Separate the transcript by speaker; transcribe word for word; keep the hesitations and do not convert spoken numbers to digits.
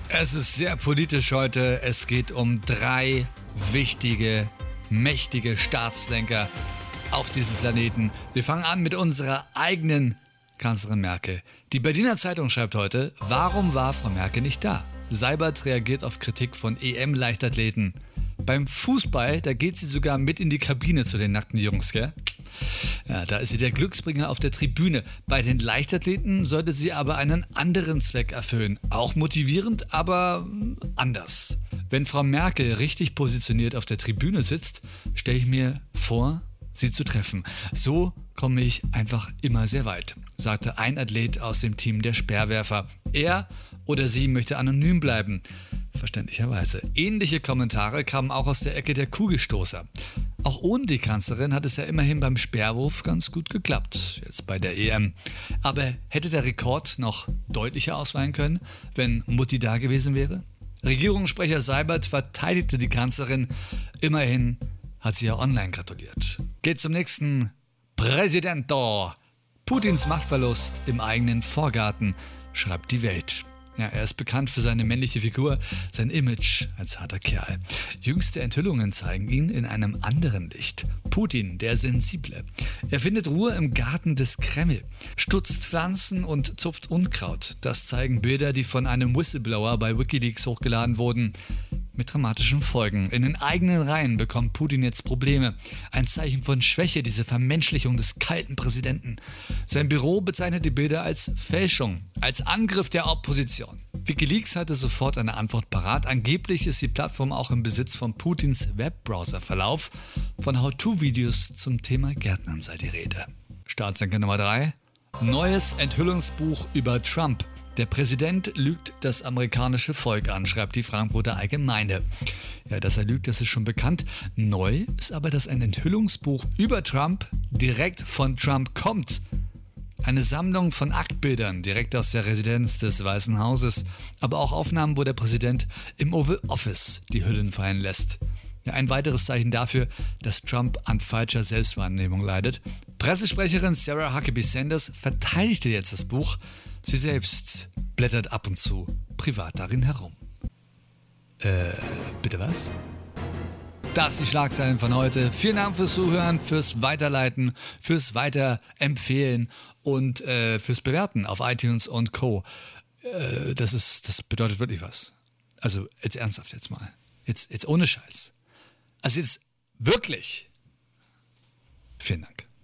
Speaker 1: Es ist sehr politisch heute. Es geht um drei wichtige, mächtige Staatslenker auf diesem Planeten. Wir fangen an mit unserer eigenen Kanzlerin Merkel. Die Berliner Zeitung schreibt heute, warum war Frau Merkel nicht da? Seibert reagiert auf Kritik von E M-Leichtathleten. Beim Fußball, da geht sie sogar mit in die Kabine zu den nackten Jungs, gell? Ja, da ist sie der Glücksbringer auf der Tribüne. Bei den Leichtathleten sollte sie aber einen anderen Zweck erfüllen. Auch motivierend, aber anders. Wenn Frau Merkel richtig positioniert auf der Tribüne sitzt, stelle ich mir vor, sie zu treffen. So komme ich einfach immer sehr weit, sagte ein Athlet aus dem Team der Speerwerfer. Er oder sie möchte anonym bleiben. Verständlicherweise. Ähnliche Kommentare kamen auch aus der Ecke der Kugelstoßer. Auch ohne die Kanzlerin hat es ja immerhin beim Speerwurf ganz gut geklappt, jetzt bei der E M. Aber hätte der Rekord noch deutlicher ausfallen können, wenn Mutti da gewesen wäre? Regierungssprecher Seibert verteidigte die Kanzlerin. Immerhin hat sie ja online gratuliert. Geht zum nächsten Präsidento. Putins Machtverlust im eigenen Vorgarten, schreibt die Welt. Ja, er ist bekannt für seine männliche Figur, sein Image als harter Kerl. Jüngste Enthüllungen zeigen ihn in einem anderen Licht. Putin, der Sensible. Er findet Ruhe im Garten des Kreml, stutzt Pflanzen und zupft Unkraut. Das zeigen Bilder, die von einem Whistleblower bei WikiLeaks hochgeladen wurden. Mit dramatischen Folgen. In den eigenen Reihen bekommt Putin jetzt Probleme. Ein Zeichen von Schwäche, diese Vermenschlichung des kalten Präsidenten. Sein Büro bezeichnet die Bilder als Fälschung, als Angriff der Opposition. WikiLeaks hatte sofort eine Antwort parat. Angeblich ist die Plattform auch im Besitz von Putins Webbrowser-Verlauf. Von How-To-Videos zum Thema Gärtnern sei die Rede. Staatslenker Nummer drei. Neues Enthüllungsbuch über Trump. Der Präsident lügt das amerikanische Volk an, schreibt die Frankfurter Allgemeine. Ja, dass er lügt, das ist schon bekannt. Neu ist aber, dass ein Enthüllungsbuch über Trump direkt von Trump kommt. Eine Sammlung von Aktbildern direkt aus der Residenz des Weißen Hauses, aber auch Aufnahmen, wo der Präsident im Oval Office die Hüllen fallen lässt. Ja, ein weiteres Zeichen dafür, dass Trump an falscher Selbstwahrnehmung leidet. Pressesprecherin Sarah Huckabee Sanders verteidigte jetzt das Buch. Sie selbst blättert ab und zu privat darin herum. Äh, bitte was? Das sind die Schlagzeilen von heute. Vielen Dank fürs Zuhören, fürs Weiterleiten, fürs Weiterempfehlen und äh, fürs Bewerten auf iTunes und Co. Äh, das ist, das bedeutet wirklich was. Also jetzt ernsthaft jetzt mal. Jetzt, jetzt ohne Scheiß. Also jetzt wirklich. Vielen Dank.